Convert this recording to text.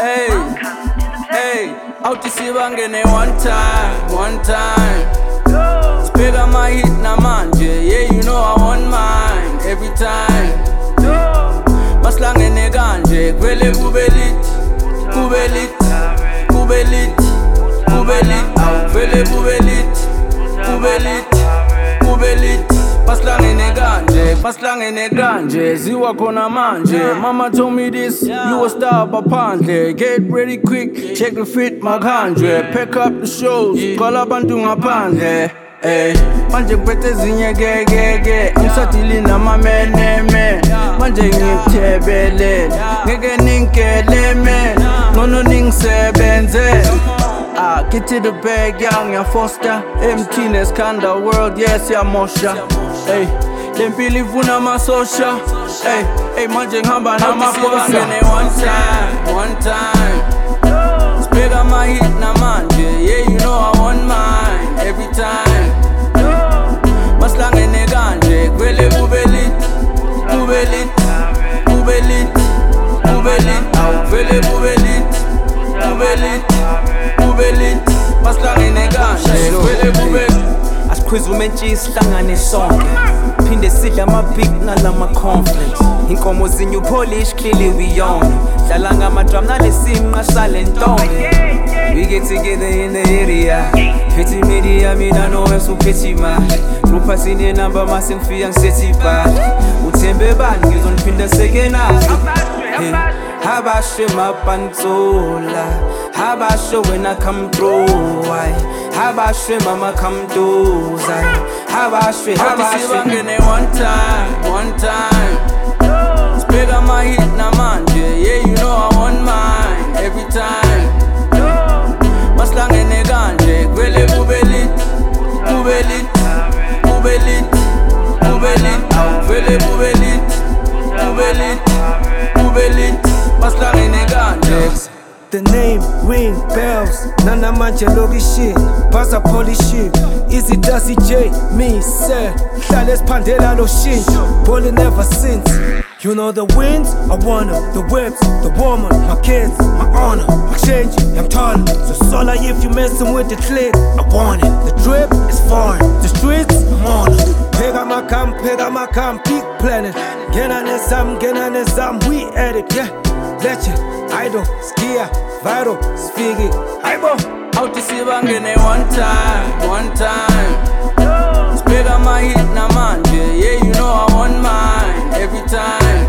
Hey, hey, out to see bangene one time. Spega my hit na manje, yeah, you know I want mine every time. Maslangene ganje, kwele kubelit, au kwele kubelit. Paslangene ganje, ziwa kona manje. Mama told me this, you a star papandle. Get ready quick, check the fit magandre. Pack up the shows, call up and do ngapandle. Hey, manje kwete zinye ge. Amsatili na mameneme. Manje ngiptebele, ngeke ninkeleme. Nono ningsebenze. Get to the bag, young and foster. Emptiness, kinda world, yes, ya mosha. Hey, them believe una ma social. Hey, manje ngamba na ma posa. One time. Spega my hit na manje, yeah, you know I want mine every time. Maslangene ganje, kwele kubelit, au kwele kubelit, maslangene ganje, kwele kubelit. Asikhwiza umentshi isihlangane sonke phinde sidla ama-big nalama-conflicts inkomo zinye upolish clearly we own dlala ngama-drum nalesimqa sale ntombi we get together in the area phethe media mina nowes uphethe imali hlupha sinenamba mase ngifika ngisethi ibhali uthembe bani ngizoniphinda sekenazo Habashe mapantola Habashe when I come through Habashe mama come through Habashe bangene one time Spega my hit na manje yeah you know I want mine every time Maslangene ganje kwele kubelit au kwele kubelit The name ring bells, nana manje logi shit, pasa polishi, easy Dusty J, me sir, Dales Pandela no shin, ballin' ever since. You know the wins, I want 'em, the whips, the woman, my kids, my honor, my change, I'm taller. So solar if you messin' with the click, I want it. The drip is foreign, the streets, I'm on it. Pega my camp, peak planet. Get on this, we at it, yeah. Legend, idol, skia, vital, spiggy, hypo. Out to see bangene one time. Spega my hit na manje, yeah you know I want mine every time.